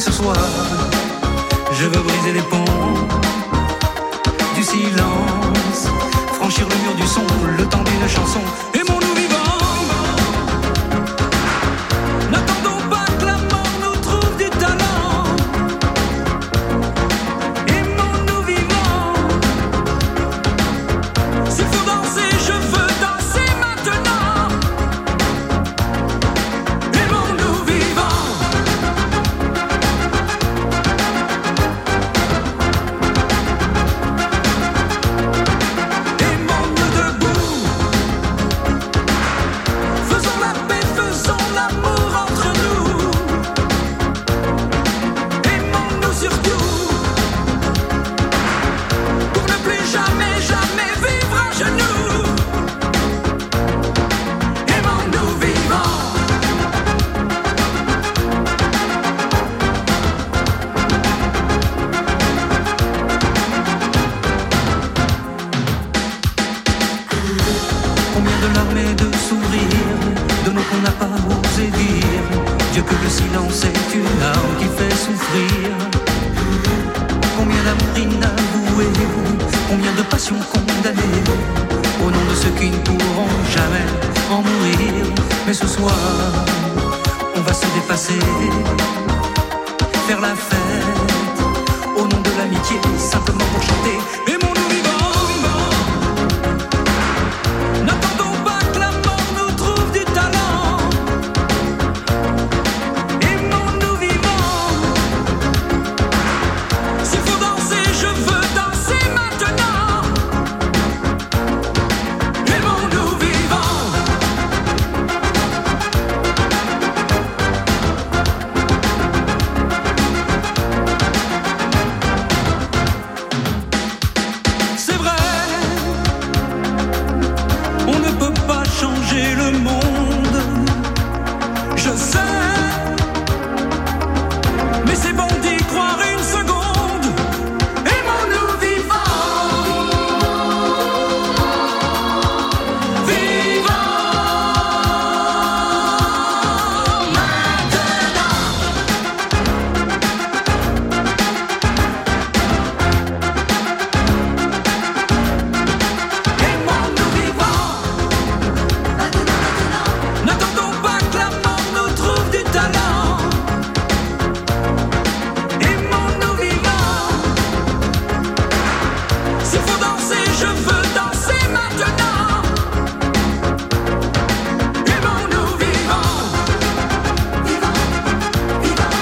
ce soir, je veux briser les ponts du silence, franchir le mur du son, le temps d'une chanson. Aimons-nous vivants, n'attendons pas que la mort nous trouve du talent. Aimons-nous vivants, s'il faut danser, je veux danser maintenant. Aimons-nous vivants. Aimons-nous debout. Faisons la paix, faisons l'amour entre nous. Aimons-nous surtout, pour ne plus jamais, jamais vivre à genoux. Aimons-nous vivants. Combien de larmes et de sourires, de mots qu'on n'a pas osé dire. Dieu que le silence est une arme qui fait souffrir. Combien d'amour inavoué, combien de passions condamnées, au nom de ceux qui ne pourront jamais en mourir. Mais ce soir, on va se dépasser, faire la fête, au nom de l'amitié, simplement pour chanter. Aimons-nous vivants, n'attendons pas que la mort nous trouve du talent. Aimons-nous vivants, s'il faut danser, je veux danser maintenant. Aimons-nous vivants. C'est vrai, on ne peut pas changer le monde, je sais, mais c'est bon d'y croire une seconde. Aimons-nous vivants, vivants maintenant. Aimons-nous vivants, n'attendons pas que la mort nous trouve du talent. Aimons-nous vivants, s'il faut danser, je veux danser maintenant. Aimons-nous vivants, vivants, vivants,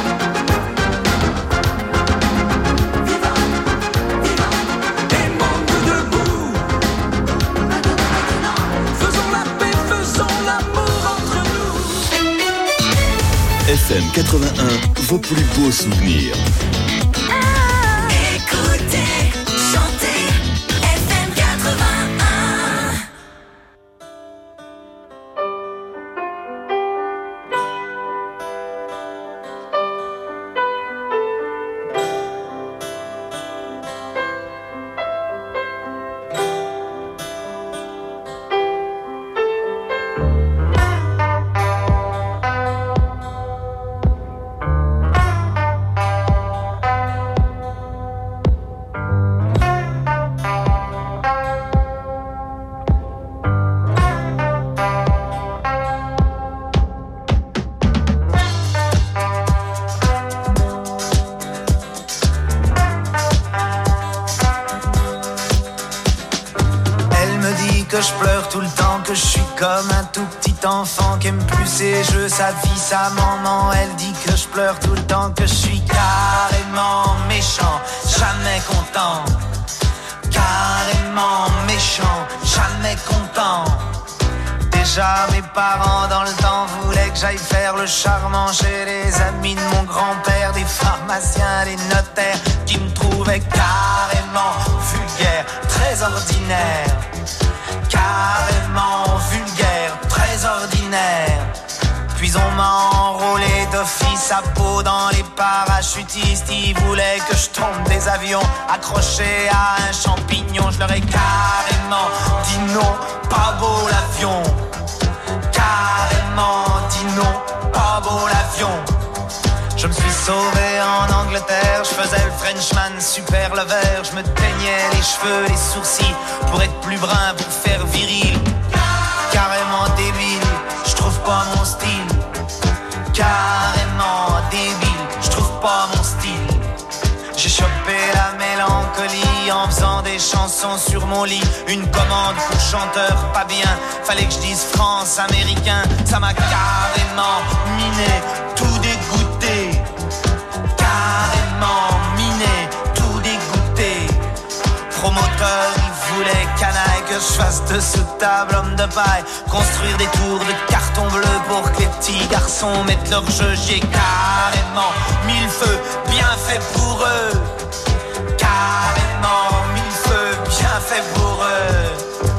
vivants, vivants. Aimons-nous debout, faisons la paix, faisons l'amour entre nous. FM 81, vos plus beaux souvenirs. Écoutez, chantez, FM 81. Elle me dit que je pleure tout le temps, que je suis comme un tout petit enfant qui aime plus ses jeux, sa vie, sa maman. Elle dit que je pleure tout le temps, que je suis carrément méchant, jamais content. Carrément méchant, jamais content. Déjà mes parents dans le temps voulaient que j'aille faire le charmant chez les amis de mon grand-père, des pharmaciens, des notaires qui me trouvaient carrément vulgaire, très ordinaire. Carrément vulgaire, très ordinaire. Puis on m'a enrôlé d'office à Pau dans les parachutistes. Ils voulaient que je tombe des avions accroché à un champignon. Je leur ai carrément dit non, pas beau l'avion. Carrément dit non, pas beau l'avion. Je me suis sauvé en Angleterre, je faisais le Frenchman super lover. Je me teignais les cheveux, les sourcils pour être plus brun, pour faire viril. Carrément débile, je trouve pas mon style. Carrément débile, je trouve pas mon style. J'ai chopé la mélancolie en faisant des chansons sur mon lit. Une commande pour chanteur pas bien, fallait que je dise France américain. Ça m'a carrément miné, tout dégoûté. Carrément miné, tout dégoûté. Promoteur, il voulait canaille que je fasse dessous de table, homme de paille. Construire des tours de carton bleu pour que les petits garçons mettent leur jeu. J'ai carrément mis le feu, bien fait pour eux. Carrément mis le feu, bien fait pour eux.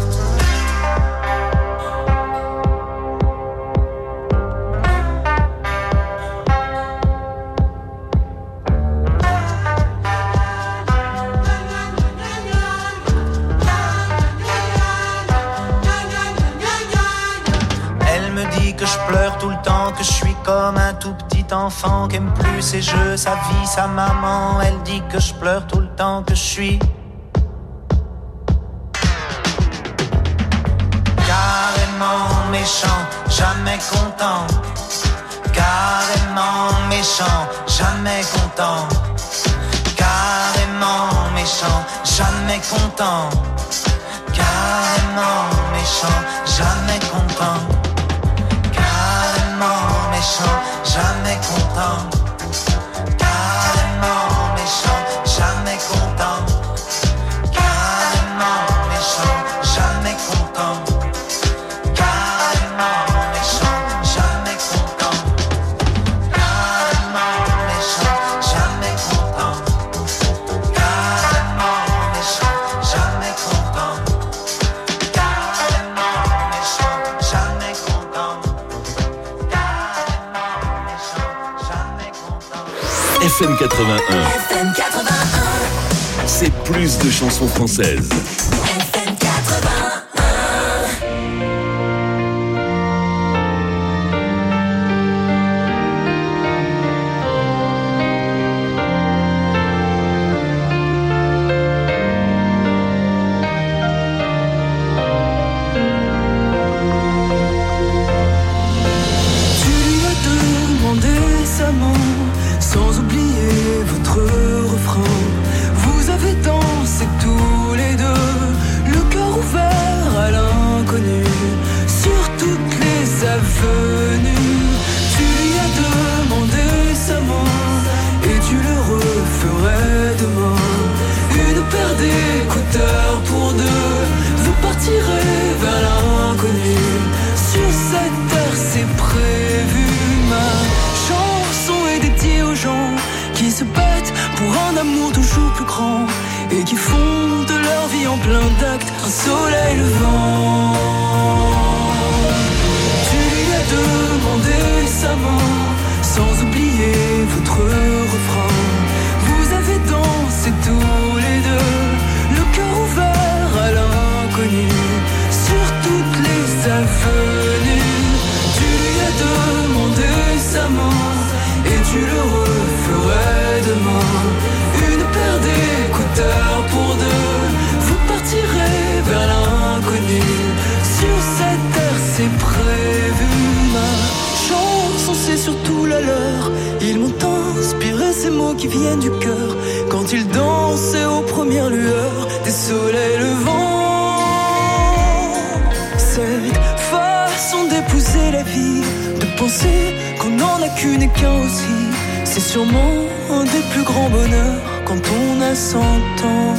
Que je pleure tout le temps, que je suis comme un tout petit enfant qui aime plus ses jeux, sa vie, sa maman. Elle dit que je pleure tout le temps, que je suis carrément méchant, jamais content. Carrément méchant, jamais content. Carrément méchant, jamais content. Carrément méchant, jamais content. Carrément méchant, jamais content. Carrément méchant, jamais content. Carrément méchant, jamais content. Carrément méchant, jamais content. Carrément méchant, jamais content. Carrément méchant, jamais content. Carrément méchant, jamais content. FM 81. FM 81. C'est plus de chansons françaises. FM 81. Sans oublier votre refrain, vous avez dansé tous les deux, le cœur ouvert à l'inconnu, sur toutes les avenues. Tu lui as demandé sa main, et tu le referais demain. Une paire d'écouteurs pour deux, vous partirez vers l'inconnu. Sur cette terre c'est prévu, ma chanson est dédiée aux gens qui se battent pour un amour toujours plus grand et qui font de leur vie en plein d'actes un soleil levant. Tu lui as demandé sa main, sans oublier votre refrain. Vous avez dansé tous les deux, le cœur ouvert à l'inconnu, sur toutes les avenues. Tu lui as demandé sa main, et tu le referais demain. Une paire d'écouteurs pour deux, vous partirez vers l'inconnu. Sur cette terre c'est prévu, ma chanson c'est surtout la leur. Ils m'ont inspiré ces mots qui viennent du cœur, quand ils dansaient aux premières lueurs des soleils levants. Cette façon d'épouser la vie, de penser qu'on n'en a qu'une et qu'un aussi, c'est sûrement un des plus grands bonheurs quand on a 100 ans.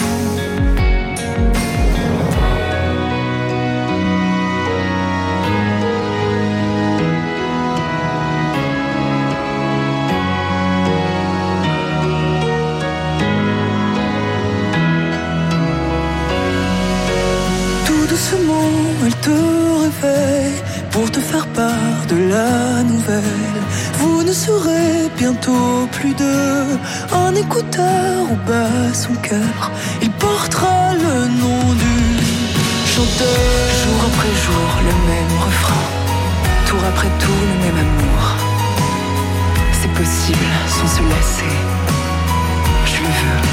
Tout doucement, elle te réveille pour te faire part de la nouvelle. Vous ne serez bientôt plus deux, un écouteur au bas son cœur. Il portera le nom du chanteur. Jour après jour, le même refrain, tour après tour, le même amour. c'est possible sans se lasser. Je le veux.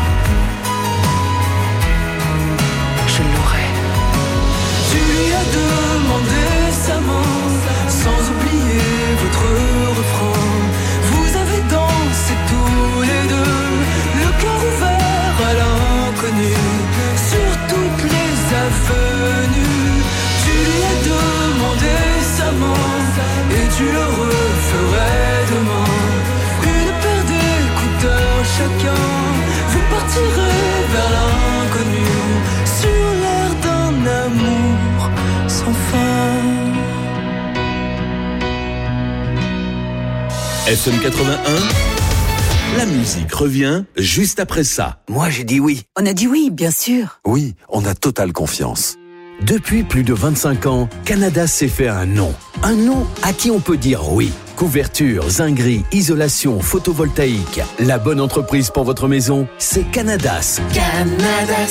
Je l'aurai. Tu lui as demandé sa main, sans oublier votre refrain. Vous avez dansé tous les deux, le cœur ouvert à l'inconnu, sur toutes les avenues. Tu lui as demandé sa main, et tu le referais demain. Une paire d'écouteurs chacun, vous partirez vers l'inconnu, sur l'air d'un amour sans fin. FM 81, la musique revient juste après ça. Moi, j'ai dit oui. On a dit oui, bien sûr. Oui, on a totale confiance. Depuis plus de 25 ans, Canadas s'est fait un nom. Un nom à qui on peut dire oui. Couverture, zinguerie, isolation, photovoltaïque. La bonne entreprise pour votre maison, c'est Canadas. Canadas.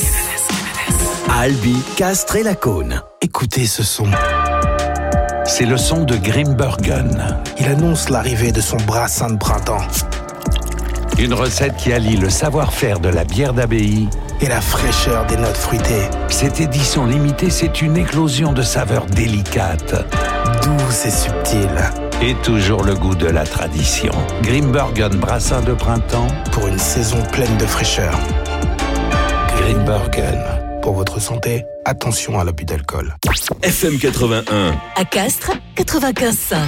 À Albi, Castres et Lacaune. Écoutez ce son. C'est le son de Grimbergen. Il annonce l'arrivée de son brassin de printemps. Une recette qui allie le savoir-faire de la bière d'abbaye et la fraîcheur des notes fruitées. Cette édition limitée, c'est une éclosion de saveurs délicates, douces et subtiles. Et toujours le goût de la tradition. Grimbergen brassin de printemps pour une saison pleine de fraîcheur. Grimbergen. Pour votre santé, attention à l'abus d'alcool. FM 81. À Castres, 95.5.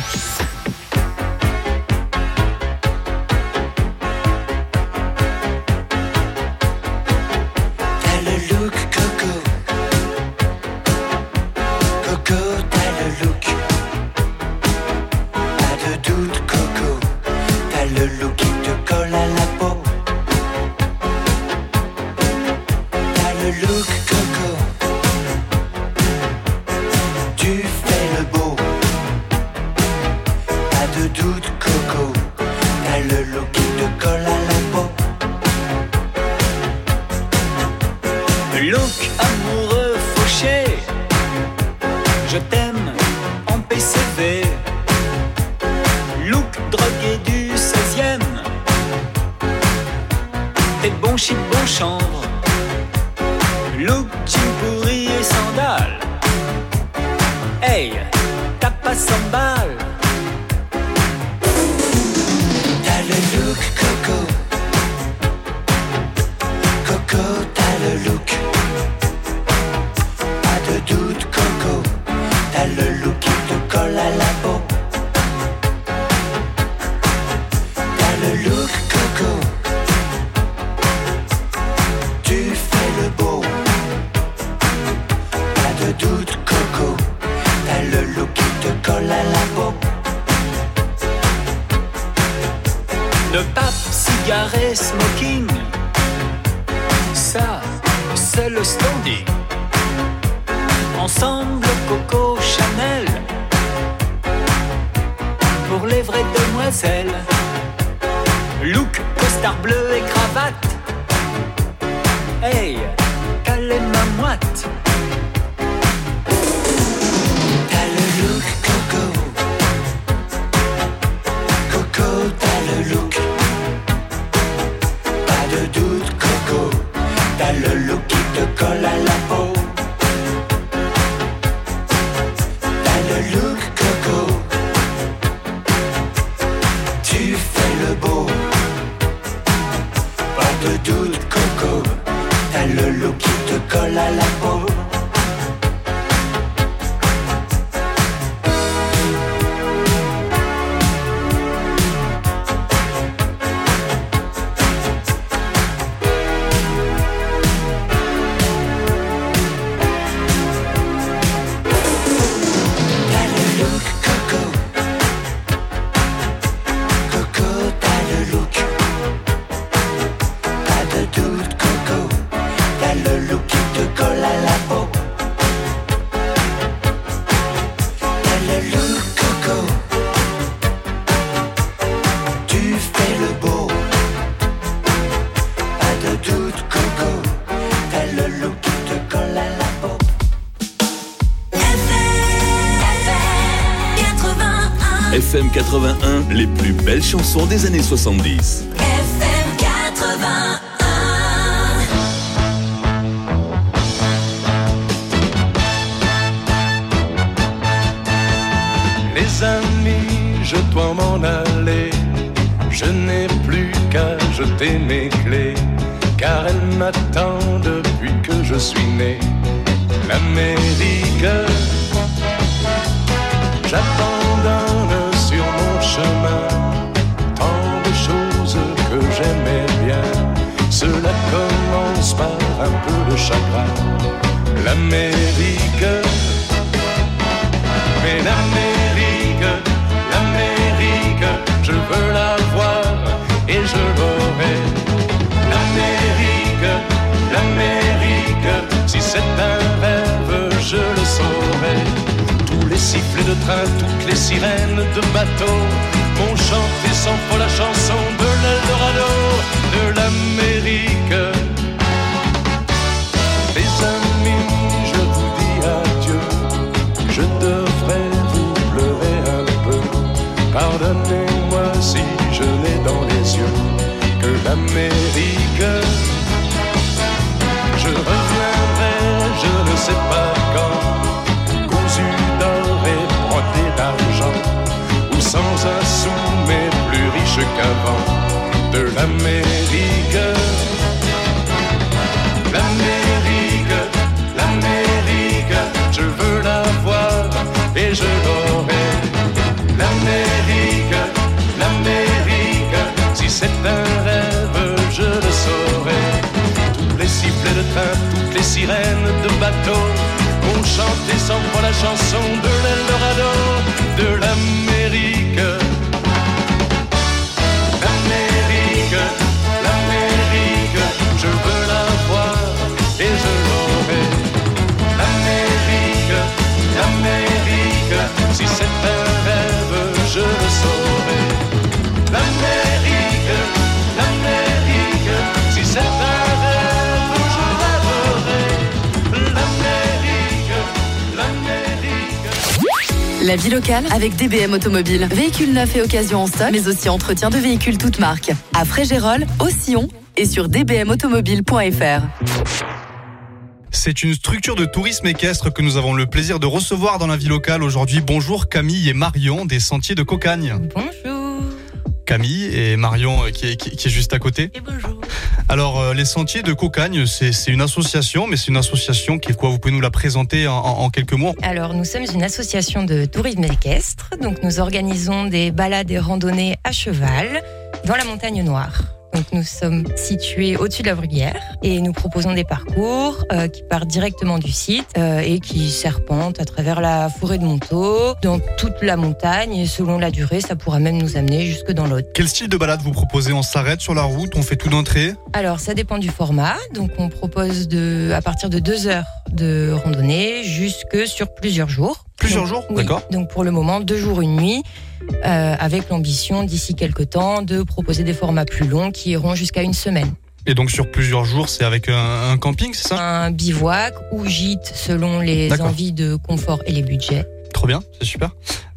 T'as le look qui te colle à la peau. FM 81, les plus belles chansons des années 70. FM 81. Les amis, je dois m'en aller. Je n'ai plus qu'à jeter mes clés, car elle m'attend depuis que je suis né. L'Amérique, j'abandonne sur mon chemin tant de choses que j'aimais bien. Cela commence par un peu de chagrin. L'Amérique, mais l'Amérique, je veux la voir et je l'aurai. L'Amérique, si c'est un rêve, je le saurai. Tous les sifflets de train, toutes les sirènes de bateau m'ont chanté sans faux la chanson de l'Eldorado, de l'Amérique. Les amis, je vous dis adieu, je devrais vous pleurer un peu. Pardonnez-moi si je n'ai dans les yeux que l'Amérique. Je reviendrai, je ne sais pas quand, cousu d'or et brodé d'argent, ou sans un sou mais plus riche qu'avant. De l'Amérique, l'Amérique, je veux la voir et je l'aurai. L'Amérique, si c'est un rêve, je le saurai. Tous les sifflets de train, toutes les sirènes de bateau ont chanté sans foi la chanson de l'Eldorado, de l'Amérique. L'Amérique, je veux la voir et je l'aurai. L'Amérique, si c'est un rêve, je le saurai. L'Amérique, si c'est un rêve, je rêverai. L'Amérique. La vie locale avec DBM Automobile. Véhicules neufs et occasions en stock, mais aussi entretien de véhicules toutes marques. À Fréjérolles, au Sillon et sur dbmautomobile.fr. C'est une structure de tourisme équestre que nous avons le plaisir de recevoir dans la vie locale aujourd'hui. Bonjour Camille et Marion des Sentiers de Cocagne. Bonjour. Camille et Marion qui est juste à côté. Et bonjour. Alors les Sentiers de Cocagne, c'est une association, mais c'est une association qui est quoi? Vous pouvez nous la présenter en quelques mots? Alors nous sommes une association de tourisme équestre, donc nous organisons des balades et randonnées à cheval dans la montagne noire. Donc nous sommes situés au-dessus de la Bruyère et nous proposons des parcours qui partent directement du site et qui serpentent à travers la forêt de Montaut, dans toute la montagne, et selon la durée, ça pourra même nous amener jusque dans l'Aude. Quel style de balade vous proposez? On s'arrête sur la route, on fait tout d'entrée? Alors ça dépend du format, donc on propose à partir de 2 heures de randonnée jusque sur plusieurs jours. Plusieurs jours, oui, d'accord. Donc pour le moment, 2 jours, 1 nuit, avec l'ambition d'ici quelques temps de proposer des formats plus longs qui iront jusqu'à 1 semaine. Et donc sur plusieurs jours, c'est avec un camping, c'est ça? Un bivouac ou gîte selon les envies de confort et les budgets. Trop bien, c'est super.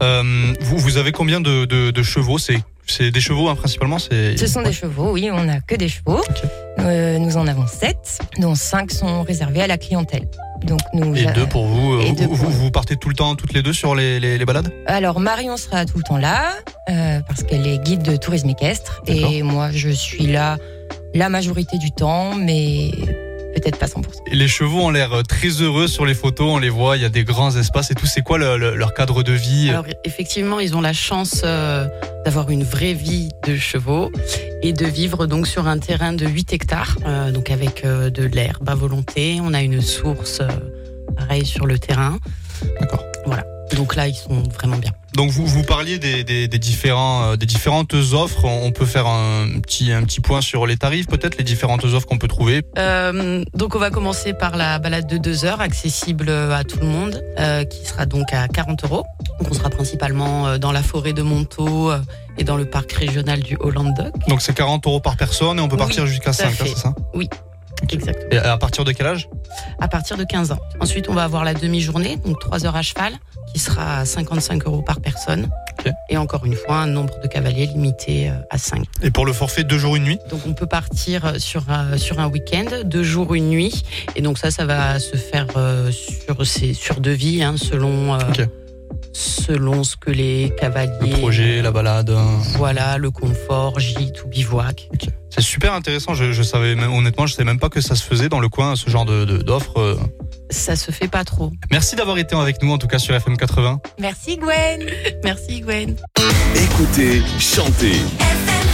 Vous avez combien de chevaux? C'est des chevaux principalement? Ce sont des chevaux, oui, on n'a que des chevaux. Okay. Nous en avons 7, dont 5 sont réservés à la clientèle. Donc et 2 pour vous. Vous partez tout le temps, toutes les deux, sur les balades? Alors Marion sera tout le temps là, parce qu'elle est guide de tourisme équestre. D'accord. Et moi je suis là la majorité du temps, mais peut-être pas 100%. Et les chevaux ont l'air très heureux sur les photos, on les voit, il y a des grands espaces et tout. C'est quoi leur cadre de vie? Alors effectivement, ils ont la chance d'avoir une vraie vie de chevaux et de vivre donc sur un terrain de 8 hectares, donc avec de l'herbe à volonté. On a une source pareil sur le terrain. D'accord. Voilà. Donc là, ils sont vraiment bien. Donc vous parliez des différentes offres. On peut faire un petit point sur les tarifs, peut-être, les différentes offres qu'on peut trouver. Donc on va commencer par la balade de 2 heures, accessible à tout le monde, qui sera donc à 40 €. Donc on sera principalement dans la forêt de Montaut et dans le parc régional du Haut-Languedoc. Donc c'est 40 € par personne et on peut partir jusqu'à 5, c'est ça? Oui. Exactement. Et à partir de quel âge? À partir de 15 ans. Ensuite, on va avoir la demi-journée, donc 3 heures à cheval, qui sera à 55 € par personne. Okay. Et encore une fois, un nombre de cavaliers limité à 5. Et pour le forfait 2 jours, 1 nuit ? Donc on peut partir sur un week-end, 2 jours, 1 nuit. Et donc ça va se faire sur devis, hein, selon ce que les cavaliers... Le projet, la balade... Voilà, le confort, gîte ou bivouac. Okay. C'est super intéressant, je savais même pas que ça se faisait dans le coin, ce genre d'offres. Ça se fait pas trop. Merci d'avoir été avec nous, en tout cas sur FM 80. Merci Gwen. Merci Gwen. Écoutez, chantez. FM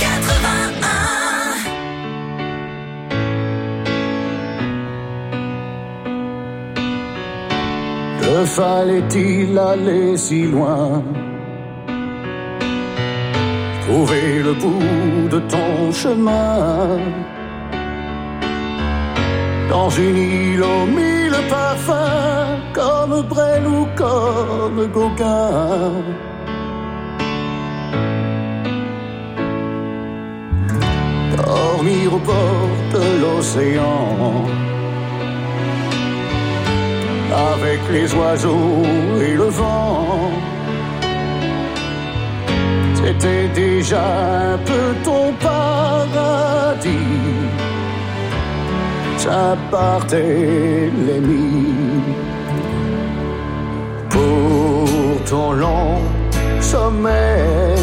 81. Que fallait-il aller si loin? Trouver le bout de ton chemin dans une île aux 1000 parfums, comme Brel ou comme Gauguin. Dormir au bord de l'océan avec les oiseaux et le vent. C'était déjà un peu ton paradis. Ça partait les nuits. Pour ton long sommeil,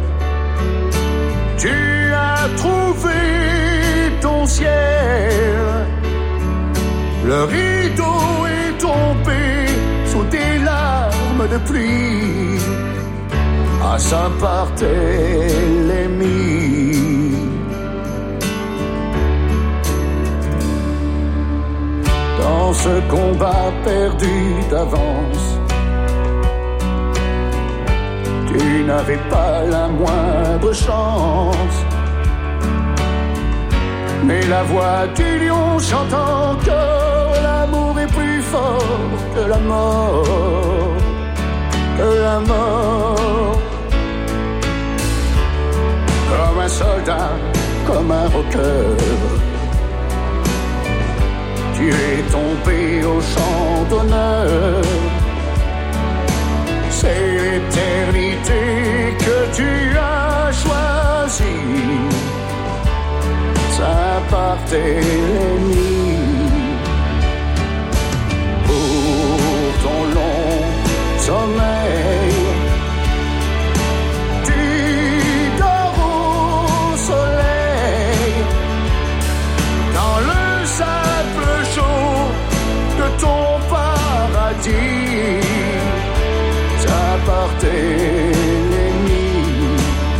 tu as trouvé ton ciel. Le rideau est tombé sous tes larmes de pluie. Ah, ça partait les nuits. Dans ce combat perdu d'avance, tu n'avais pas la moindre chance. Mais la voix du lion chante encore, l'amour est plus fort que la mort, que la mort. Comme un soldat, comme un rockeur, tu es tombé au champ d'honneur. C'est l'éternité que tu as choisie. Ça partait les nuits. Pour ton long sommeil, tu dors au soleil, dans le sable chaud de ton paradis. Ça partait les nuits.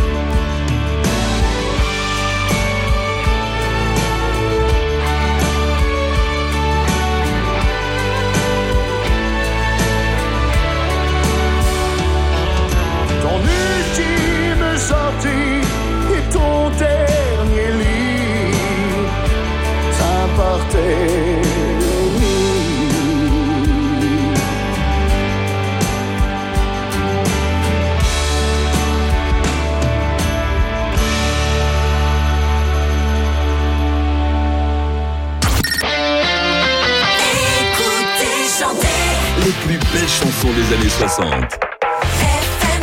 Ton ultime sortie et ton dernier lit, ça partait les nuits. Les plus belles chansons des années 60. FM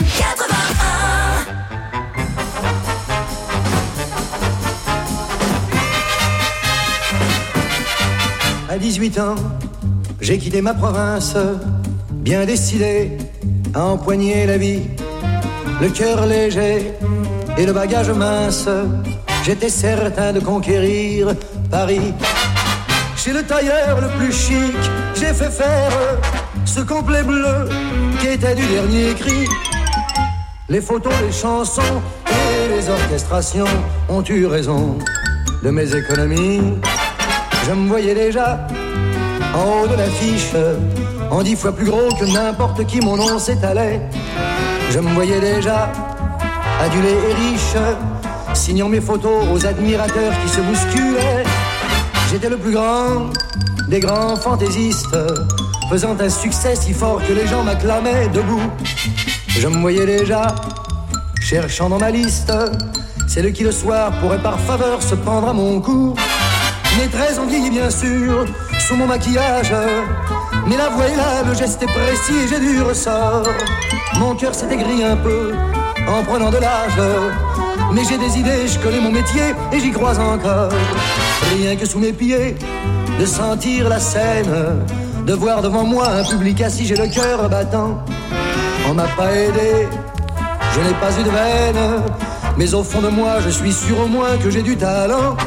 81. À 18 ans, j'ai quitté ma province, bien décidé à empoigner la vie. Le cœur léger et le bagage mince, j'étais certain de conquérir Paris. Chez le tailleur le plus chic, j'ai fait faire ce complet bleu qui était du dernier cri. Les photos, les chansons et les orchestrations ont eu raison de mes économies. Je me voyais déjà en haut de l'affiche, en 10 fois plus gros que n'importe qui, mon nom s'étalait. Je me voyais déjà adulé et riche, signant mes photos aux admirateurs qui se bousculaient. J'étais le plus grand des grands fantaisistes, faisant un succès si fort que les gens m'acclamaient debout. Je me voyais déjà cherchant dans ma liste celle qui le soir pourrait par faveur se prendre à mon cou. Mes traits ont vieilli bien sûr sous mon maquillage, mais la voix est là, le geste est précis et j'ai du ressort. Mon cœur s'est aigri un peu en prenant de l'âge. Mais j'ai des idées, je connais mon métier et j'y crois encore. Rien que sous mes pieds, de sentir la scène, de voir devant moi un public assis, j'ai le cœur battant. On m'a pas aidé, je n'ai pas eu de veine, mais au fond de moi, je suis sûr au moins que j'ai du talent.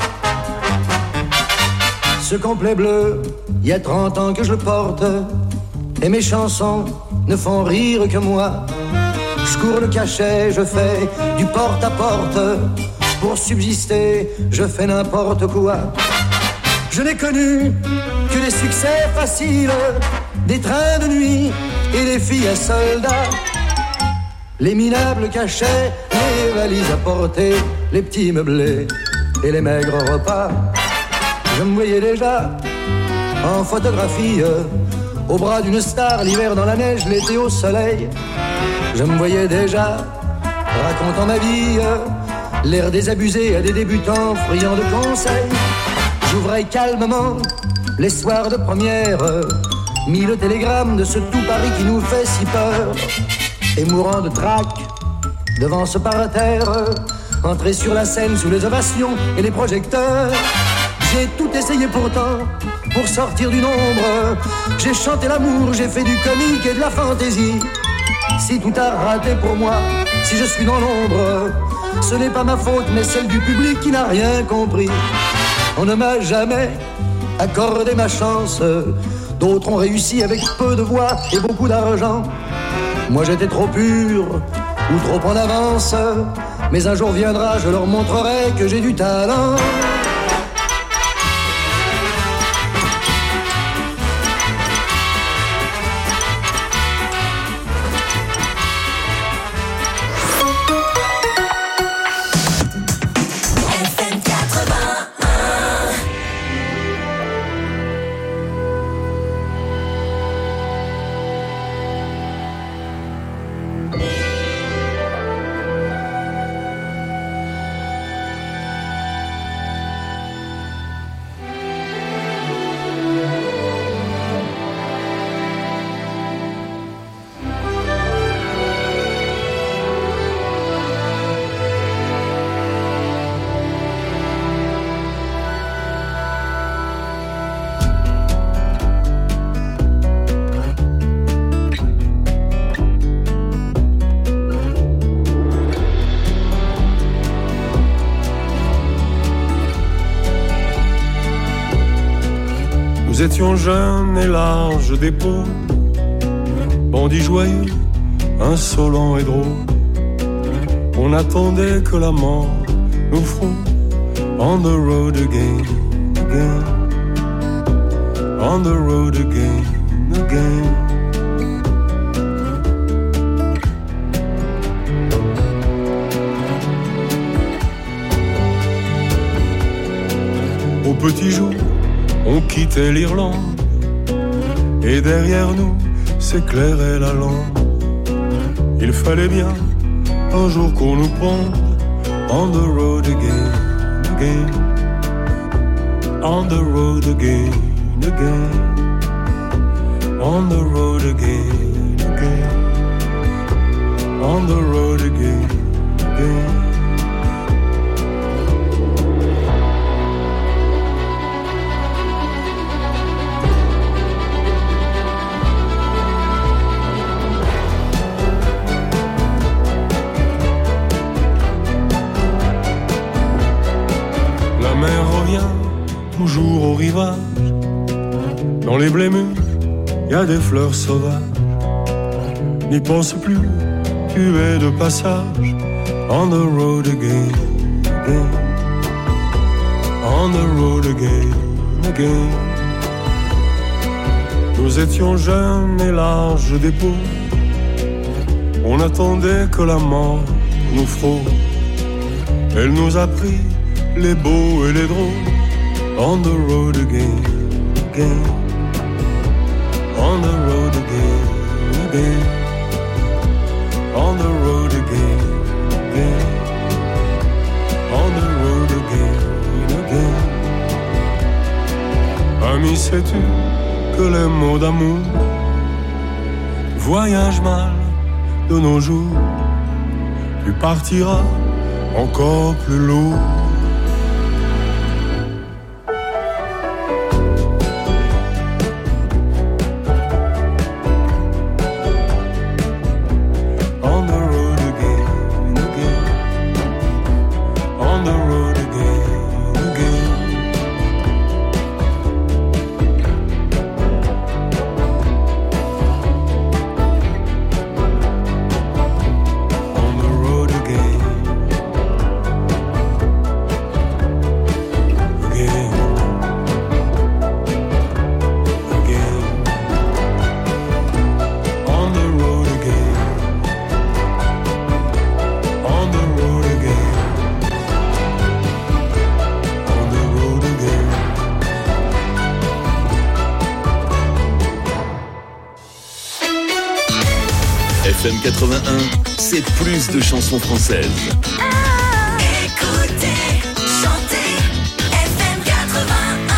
Ce complet bleu, il y a 30 ans que je le porte, et mes chansons ne font rire que moi. Je cours le cachet, je fais du porte-à-porte. Pour subsister, je fais n'importe quoi. Je n'ai connu que des succès faciles, des trains de nuit et des filles à soldats. Les minables cachets, les valises à porter, les petits meublés et les maigres repas. Je me voyais déjà en photographie, au bras d'une star, l'hiver dans la neige, l'été au soleil. Je me voyais déjà racontant ma vie, l'air désabusé à des débutants friands de conseils. J'ouvrais calmement les soirs de première, 1000 télégrammes de ce tout Paris qui nous fait si peur. Et mourant de trac devant ce parterre, entrer sur la scène sous les ovations et les projecteurs. J'ai tout essayé pourtant pour sortir du nombre. J'ai chanté l'amour, j'ai fait du comique et de la fantaisie. Si tout a raté pour moi, si je suis dans l'ombre, ce n'est pas ma faute mais celle du public qui n'a rien compris. On ne m'a jamais accordé ma chance. D'autres ont réussi avec peu de voix et beaucoup d'argent. Moi j'étais trop pur ou trop en avance. Mais un jour viendra, je leur montrerai que j'ai du talent. Nous étions jeunes et larges d'épaules, bandits joyeux, insolents et drôles. On attendait que la mort nous frôle. On the road again, again. On the road again, again. Au petit jour, on quittait l'Irlande, et derrière nous s'éclairait la lampe. Il fallait bien un jour qu'on nous prenne. On the road again, again. On the road again, again. On the road again, again. On the road again, again. Toujours au rivage, dans les blés mûrs, y a des fleurs sauvages. N'y pense plus, tu es de passage. On the road again, again. On the road again, again. Nous étions jeunes et larges d'épaules. On attendait que la mort nous frôle. Elle nous a pris les beaux et les drôles. On the road again, again. On the road again, again. On the road again, again. On the road again, again. Ami, sais-tu que les mots d'amour voyagent mal de nos jours, tu partiras encore plus lourd. FM 81, c'est plus de chansons françaises. Écoutez, chantez, FM 81.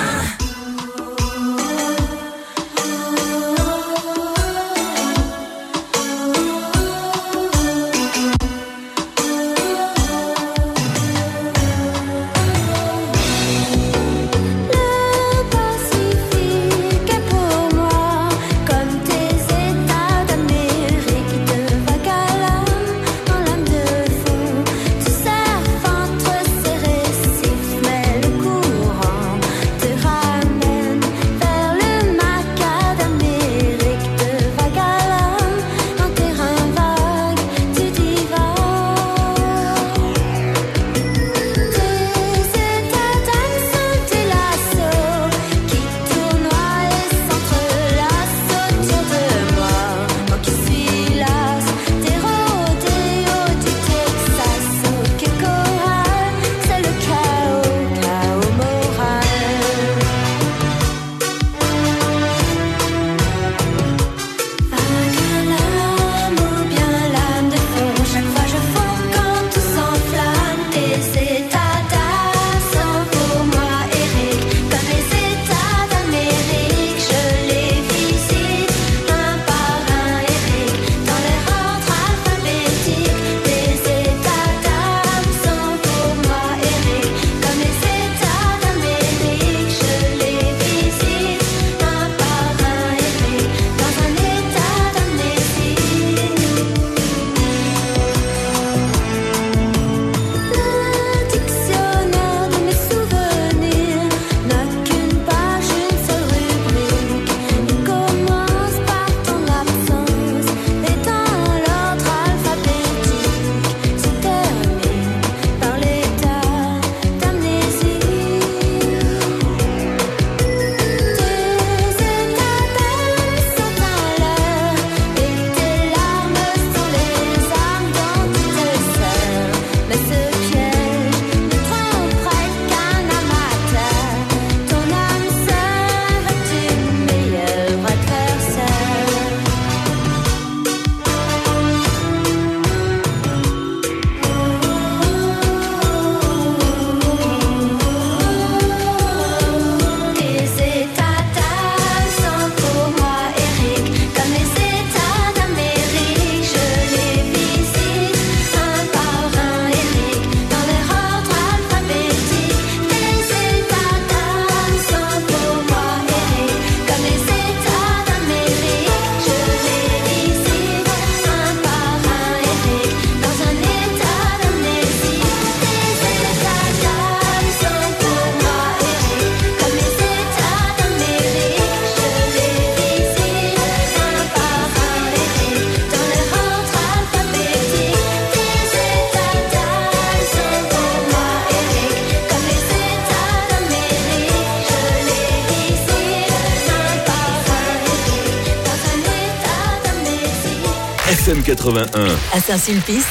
FM 81. À Saint-Sulpice,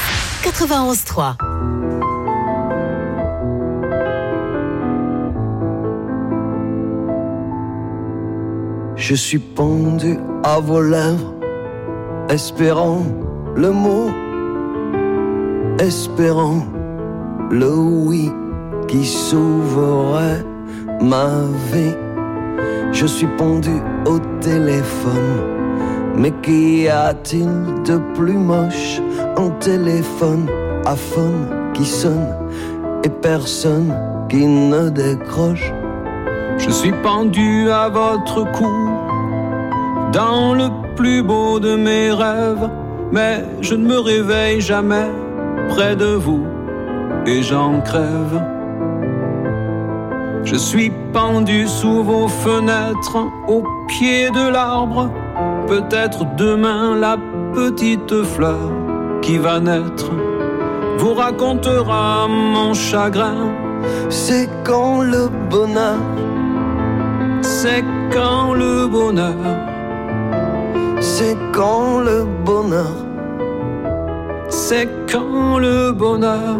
91.3. Je suis pendu à vos lèvres, espérant le mot, espérant le oui qui sauverait ma vie. Je suis pendu au téléphone, Mais qu'y a-t-il de plus moche? Un téléphone à phone qui sonne et personne qui ne décroche. Je suis pendu à votre cou, dans le plus beau de mes rêves, mais je ne me réveille jamais près de vous et j'en crève. Je suis pendu sous vos fenêtres, au pied de l'arbre. Peut-être demain la petite fleur qui va naître vous racontera mon chagrin. C'est quand le bonheur? C'est quand le bonheur? C'est quand le bonheur? C'est quand le bonheur?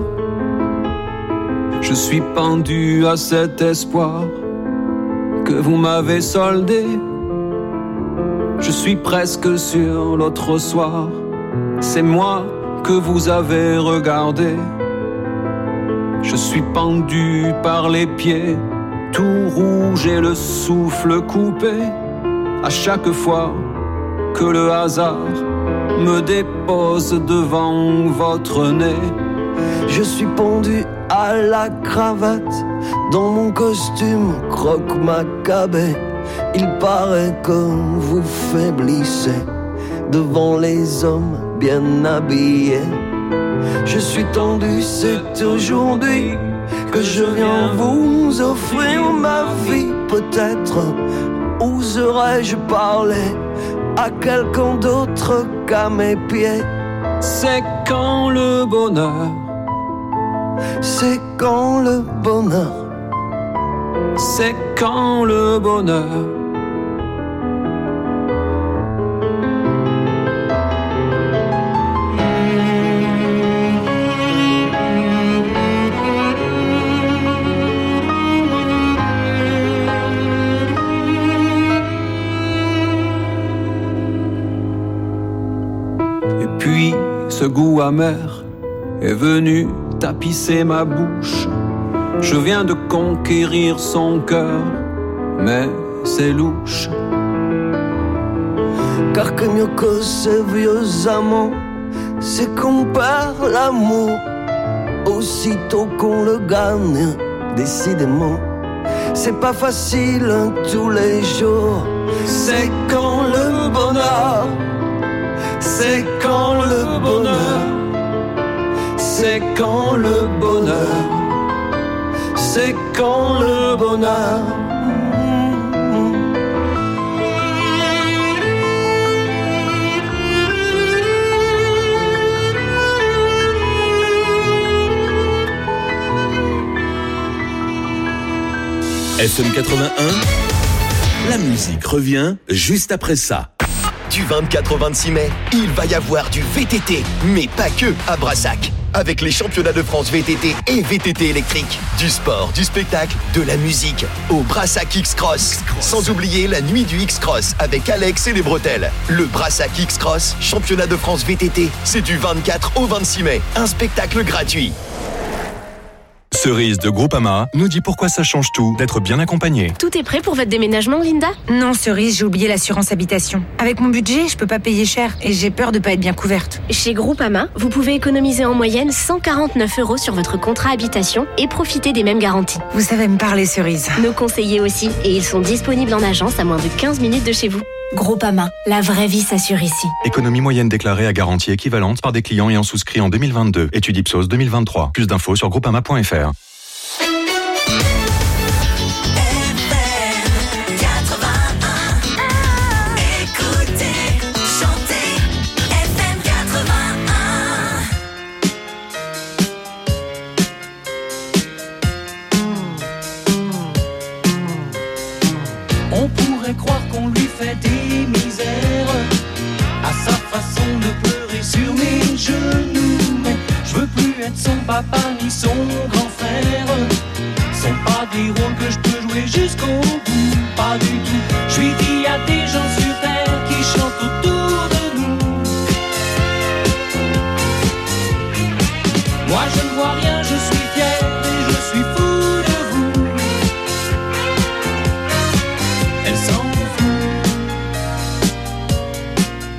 Je suis pendu à cet espoir que vous m'avez soldé. Je suis presque sûr l'autre soir, c'est moi que vous avez regardé. Je suis pendu par les pieds, tout rouge et le souffle coupé, à chaque fois que le hasard me dépose devant votre nez. Je suis pendu à la cravate, dans mon costume croque-macabé. Il paraît que vous faiblissez devant les hommes bien habillés. Je suis tendu, c'est aujourd'hui que je viens vous offrir ma vie. Peut-être oserais-je parler à quelqu'un d'autre qu'à mes pieds. C'est quand le bonheur? C'est quand le bonheur? C'est quand le bonheur? Et puis ce goût amer est venu tapisser ma bouche. Je viens de conquérir son cœur, mais c'est louche. Car que mieux que ces vieux amants, c'est qu'on perd l'amour aussitôt qu'on le gagne. Décidément, c'est pas facile tous les jours. C'est quand le bonheur? C'est quand le bonheur? C'est quand le bonheur? C'est quand le bonheur? FM 81, la musique revient juste après ça. Du 24 au 26 mai, il va y avoir du VTT, mais pas que à Brassac. Avec les championnats de France VTT et VTT électrique. Du sport, du spectacle, de la musique au Brassac X-Cross. Sans oublier la nuit du X-Cross avec Alex et les bretelles. Le Brassac X-Cross, championnat de France VTT, c'est du 24 au 26 mai. Un spectacle gratuit. Cerise de Groupama nous dit pourquoi ça change tout d'être bien accompagné. Tout est prêt pour votre déménagement, Linda? Non, Cerise, j'ai oublié l'assurance habitation. Avec mon budget, je peux pas payer cher et j'ai peur de pas être bien couverte. Chez Groupama, vous pouvez économiser en moyenne 149 € sur votre contrat habitation et profiter des mêmes garanties. Vous savez me parler, Cerise. Nos conseillers aussi, et ils sont disponibles en agence à moins de 15 minutes de chez vous. Groupama, la vraie vie s'assure ici. Économie moyenne déclarée à garantie équivalente par des clients ayant souscrit en 2022. Étude Ipsos 2023. Plus d'infos sur groupama.fr. On pourrait croire qu'on lui fait des misères à sa façon de pleurer sur mes genoux. Mais je veux plus être son papa ni son grand frère. C'est pas des rôles que je peux jouer jusqu'au bout, pas du tout. Je lui dis y'a des gens sur terre qui chantent autour de nous. Moi je ne vois rien, je suis fier et je suis fou de vous. Elle s'en fout.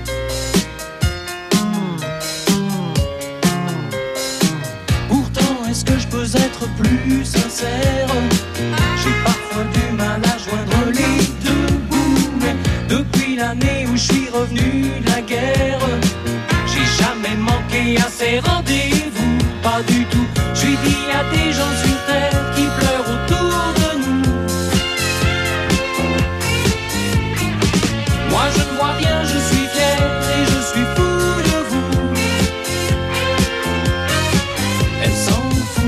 sincère. J'ai parfois du mal à joindre les deux bouts, mais depuis l'année où je suis revenu de la guerre, j'ai jamais manqué à ces rendez-vous, pas du tout. Je lui dis à des gens sur terre qui pleurent autour de nous. Moi je ne vois rien, je suis fier et je suis fou de vous. Elle s'en fout.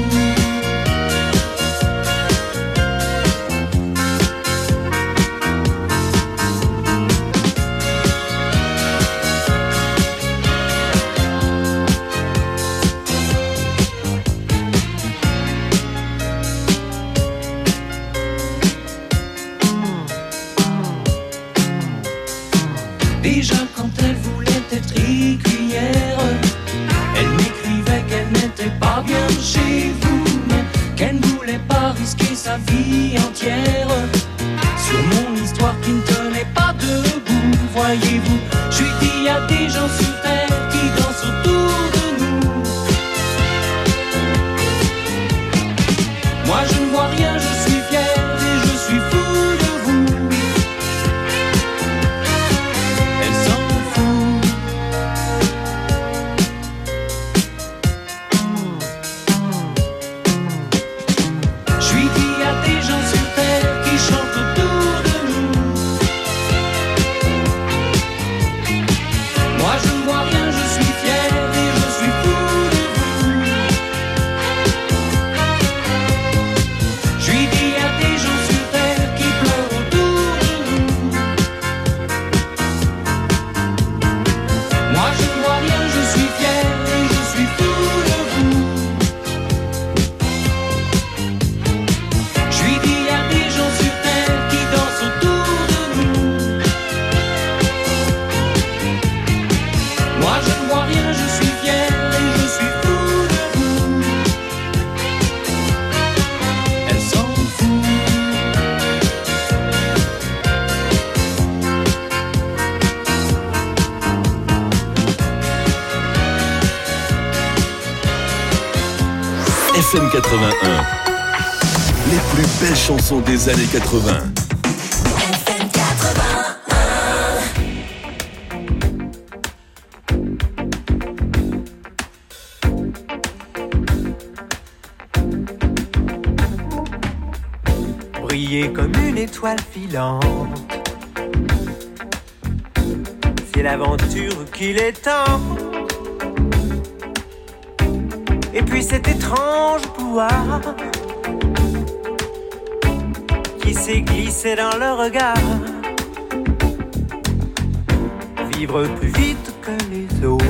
Déjà quand elle voulait être écuyère, elle m'écrivait qu'elle n'était pas bien chez vous, mais qu'elle ne voulait pas risquer sa vie entière sur mon histoire qui ne tenait pas debout. Voyez-vous, je lui dis à des gens sur terre qui dansent autour de nous. Moi je ne vois rien, je suis fier et je suis fou de vous. Elle s'en fout. Je lui dis à des gens sur terre qui chantent autour de nous. Moi je ne vois rien, je suis fier et je suis fou de vous. Je lui dis à des gens sur terre qui pleurent autour de nous. Moi je ne vois rien, je suis fier et je suis fou de vous. Je lui dis à des gens sur terre qui dansent autour de nous. Moi je ne vois rien, je suis fier et je suis fou de vous. Elle s'en fout. FM 81. Les plus belles chansons des années 80. FM 81. Briller comme une étoile filante, c'est l'aventure qu'il est temps. Et puis cet étrange pouvoir qui s'est glissé dans le regard, vivre plus vite que les autres,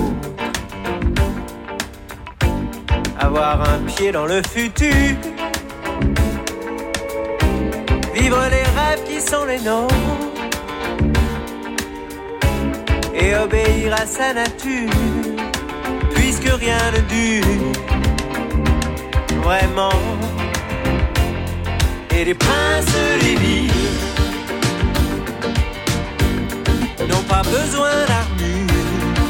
avoir un pied dans le futur, vivre les rêves qui sont les nôtres et obéir à sa nature, puisque rien ne dure vraiment. Et les princes des villes n'ont pas besoin d'armure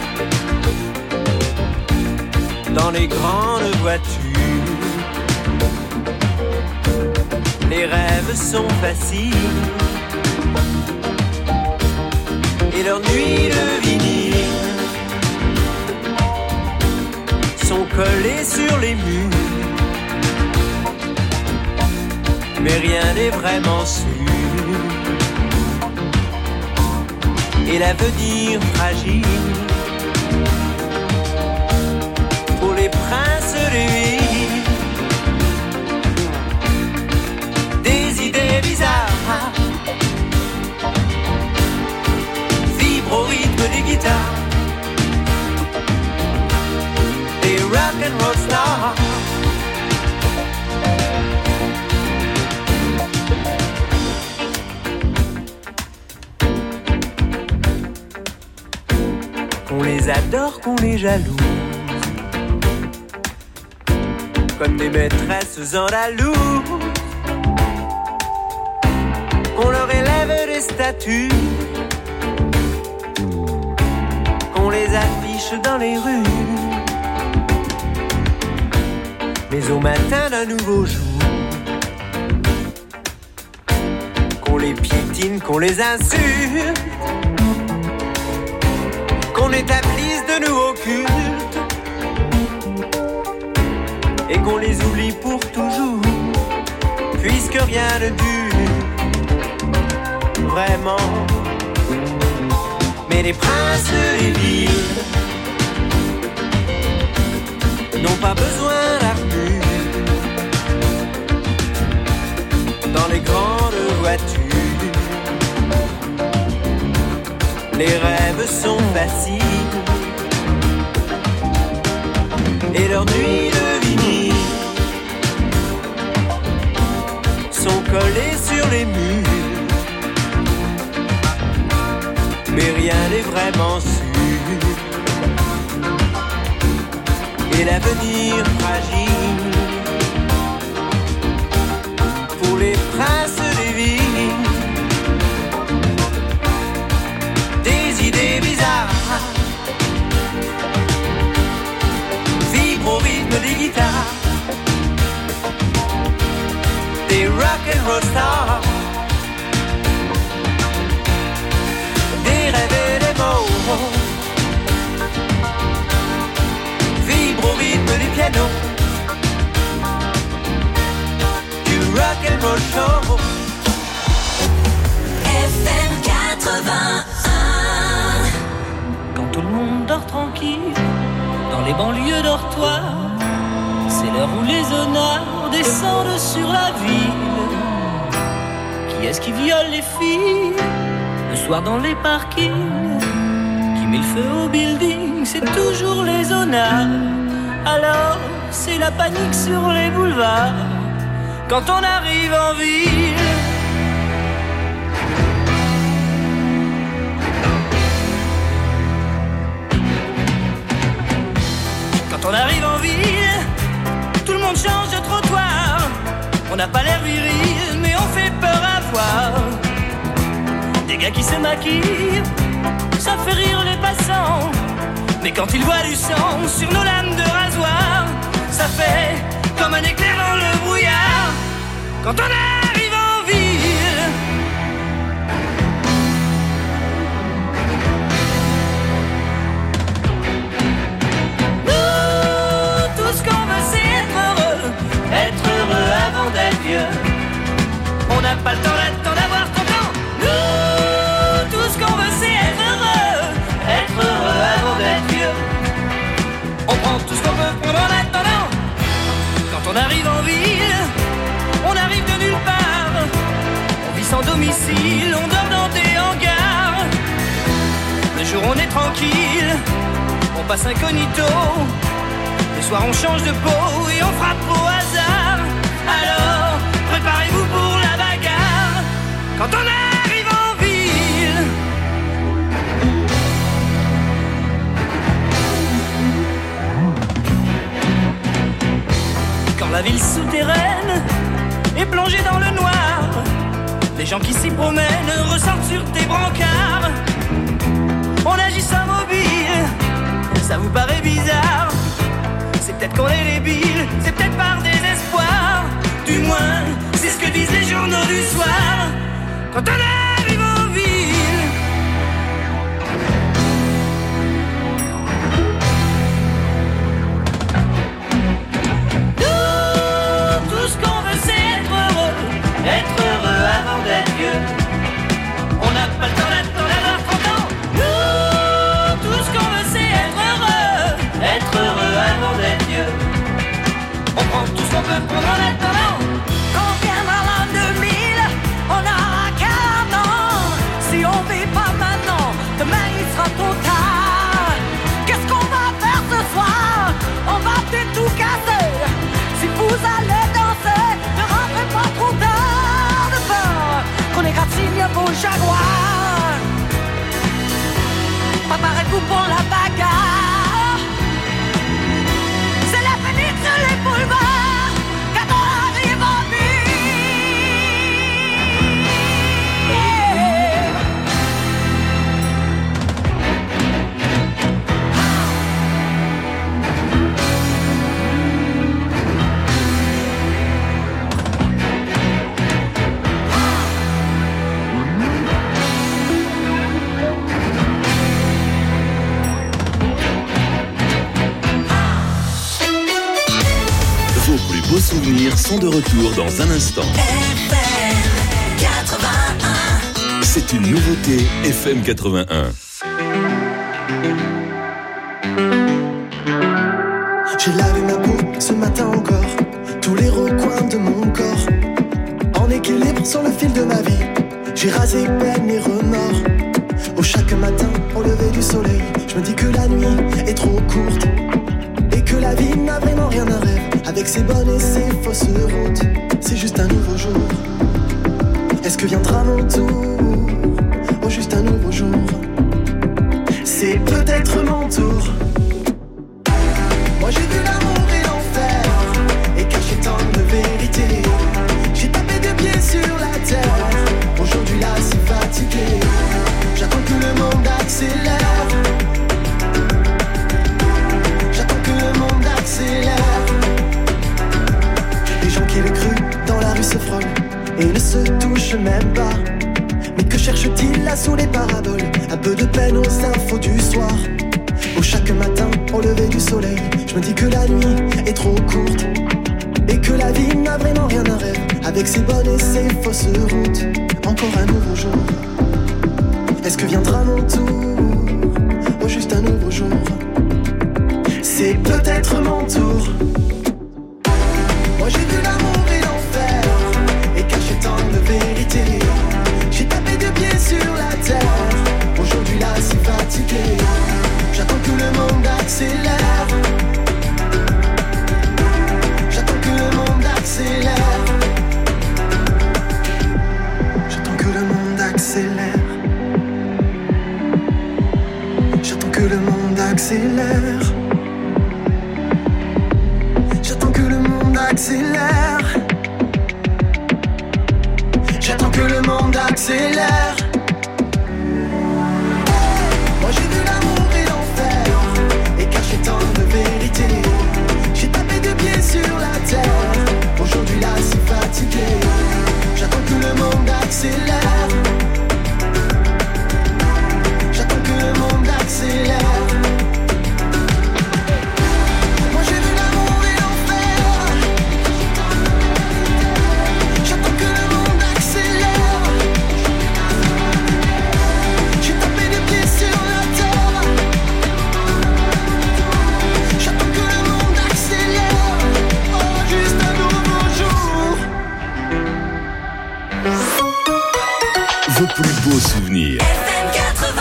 dans les grandes voitures. Les rêves sont faciles et leurs nuits de vinyle sont collés sur les murs. Mais rien n'est vraiment sûr et l'avenir fragile pour les princes des villes. Des idées bizarres vibrent au rythme des guitares, des rock'n'roll stars. Qu'on les adore, qu'on les jalouse, comme des maîtresses andalouse. Qu'on leur élève des statues, qu'on les affiche dans les rues. Mais au matin d'un nouveau jour, imagine qu'on les insulte, qu'on établisse de nouveaux cultes et qu'on les oublie pour toujours, puisque rien ne dure vraiment. Mais les princes des villes n'ont pas besoin d'armure dans les grandes voitures. Les rêves sont faciles et leurs nuits de vinyle sont collées sur les murs. Mais rien n'est vraiment sûr et l'avenir fragile pour les princes des villes. Des idées bizarres vibrent au rythme des guitares, des rock and roll stars, des rêves et des mots vibrent au rythme du piano, du rock and roll show. FM 81. Quand tout le monde dort tranquille dans les banlieues dortoirs, c'est l'heure où les honneurs descendent sur la ville. Qui est-ce qui viole les filles le soir dans les parkings? Qui met le feu au building? C'est toujours les honneurs. Alors c'est la panique sur les boulevards quand on arrive en ville. Quand on arrive en ville, tout le monde change de trottoir. On n'a pas l'air viril, mais on fait peur à voir. Des gars qui se maquillent, ça fait rire les passants. Mais quand ils voient du sang sur nos lames de rasoir, ça fait comme un éclair dans le brouillard. Quand on arrive en ville, nous, tout ce qu'on veut c'est être heureux avant d'être vieux. On n'a pas le temps là-dedans d'avoir ton temps. Nous, tout ce qu'on veut c'est être heureux avant d'être vieux. On prend tout ce qu'on peut prendre en attendant. Quand on arrive en ville, on arrive de nulle part. On vit sans domicile, on dort dans des hangars. Le jour on est tranquille, on passe incognito. Le soir on change de peau et on frappe au hasard. Alors préparez-vous pour la bagarre quand on arrive en ville. Quand la ville souterraine est plongée dans le noir, les gens qui s'y promènent ressortent sur des brancards. On agit sans mobile, ça vous paraît bizarre. C'est peut-être qu'on est débile, c'est peut-être par désespoir. Du moins, c'est ce que disent les journaux du soir. Quand on arrive en ville, nous, tout ce qu'on veut c'est être heureux avant d'être vieux. On n'a pas le temps d'attendre d'avoir 30 ans. Nous, tout ce qu'on veut c'est être heureux avant d'être vieux. On prend tout ce qu'on peut prendre en attendant. Quand viendra l'an 2000, on aura 40 ans. sont de retour dans un instant. FM 81. C'est une nouveauté FM 81. J'ai lavé ma peau ce matin encore, tous les recoins de mon corps, en équilibre sur le fil de ma vie. J'ai rasé peine et remords. Au chaque matin, au lever du soleil, je me dis que la nuit est trop courte et que la vie n'a vraiment rien à rêve. Avec ses bonnes et ses fausses routes, c'est juste un nouveau jour. Est-ce que viendra mon tour? Oh, juste un nouveau jour. C'est peut-être mon tour. Moi j'ai vu l'amour et l'enfer et caché tant de vérité. J'ai tapé des pieds sur la terre. Aujourd'hui là si fatigué, j'attends que le monde accélère. J'attends que le monde accélère. Les gens qui le cru dans la rue se frôlent et ne se touchent même pas. Mais que cherche-t-il là sous les paraboles? Un peu de peine aux infos du soir. Au chaque matin, au lever du soleil, je me dis que la nuit est trop courte et que la vie n'a vraiment rien à rêve. Avec ses bonnes et ses fausses routes, encore un nouveau jour. Est-ce que viendra mon tour? Oh, juste un nouveau jour. C'est peut-être mon tour. Moi j'ai vu l'amour et l'enfer et caché tant de vérité. J'ai tapé des pieds sur la terre. Aujourd'hui là si fatigué, j'attends que le monde accélère. J'attends que le monde accélère. J'attends que le monde accélère. J'attends que le monde accélère. J'attends que le monde accélère. J'attends que le monde accélère. Moi j'ai vu l'amour et l'enfer et caché tant de vérité. J'ai tapé des pieds sur la terre. Aujourd'hui là si fatigué, j'attends que le monde accélère. J'attends que le monde accélère. Moi j'ai vu l'amour et l'enfer. J'attends que le monde accélère. J'ai tapé des pieds sur la terre. J'attends que le monde accélère. Oh, juste un nouveau jour. Vos plus beaux souvenirs. FM 81.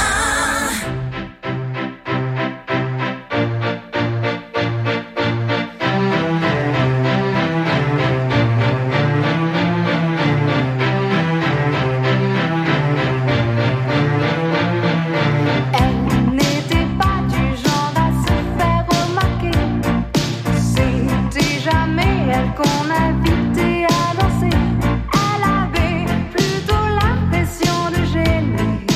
Elle n'était pas du genre à se faire remarquer. C'était jamais elle qu'on invitait à danser. Elle avait plutôt l'impression de gêner.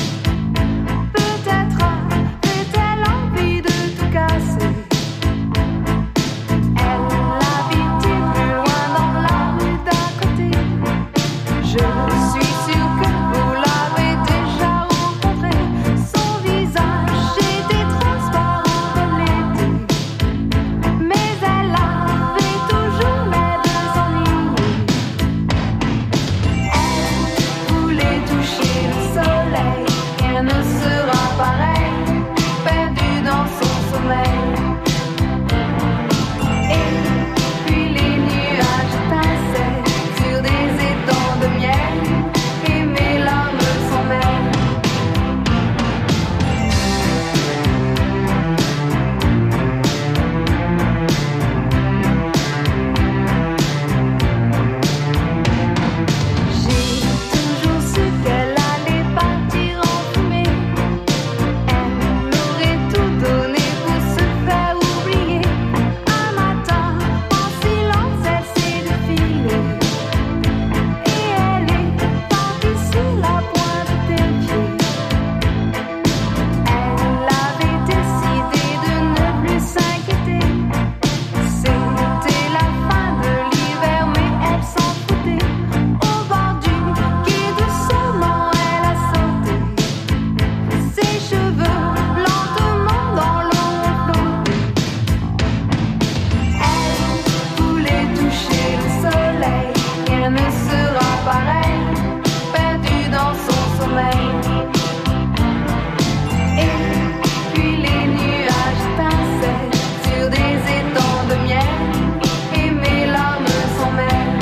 pareil, perdu dans son sommeil. Et puis les nuages pincellent sur des étangs de miel, et mes larmes s'en mêlent.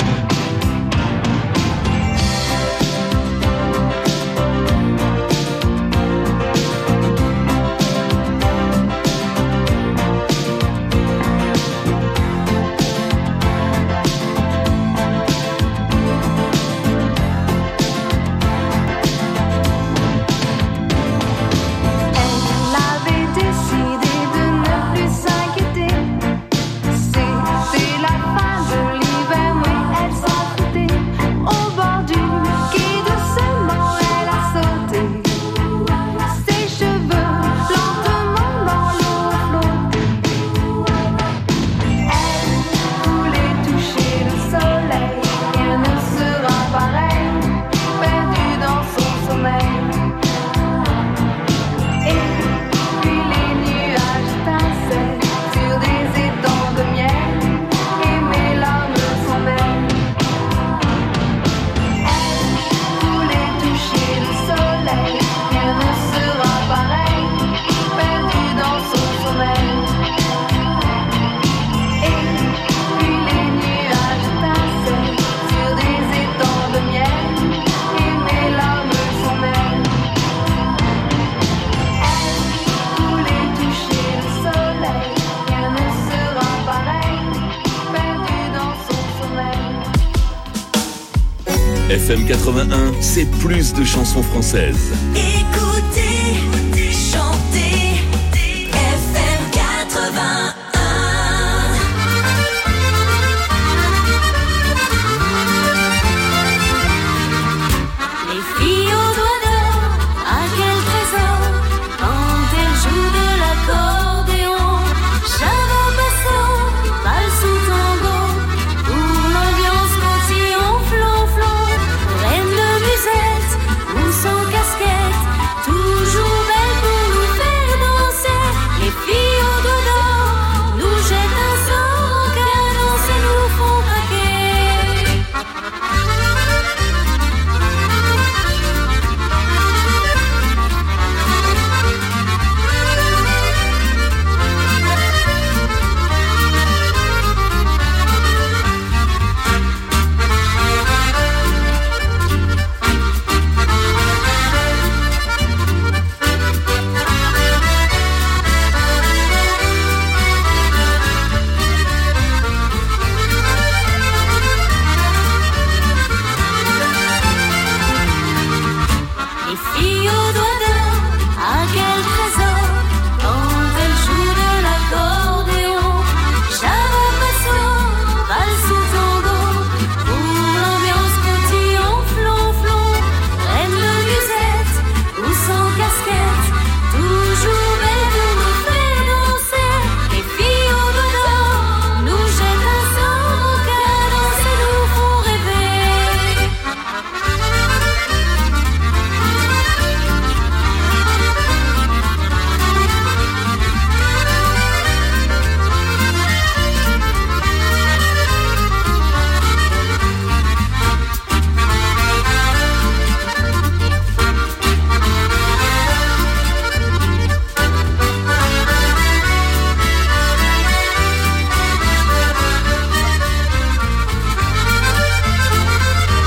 FM 81, c'est plus de chansons françaises. Écoutez